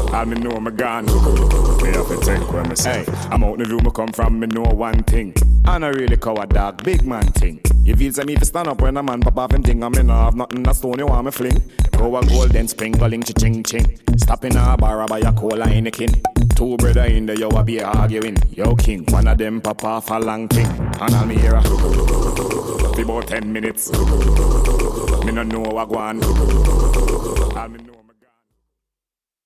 All me know me gone. Me have to think where me say. I'm out the view me come from, me know one thing. I not really coward dog, big man thing. You feel say me fi stand up when a man pop off him thing. I me nah have nothing a stone you want me fling. Go a golden sprinkling ching ching. Stop in a bar buy a cola in the kin. Two brother in the yo a be arguing. Yo king, one of them pop off a long thing. And I'm here for about 10 minutes. Me no know what go on. All me know.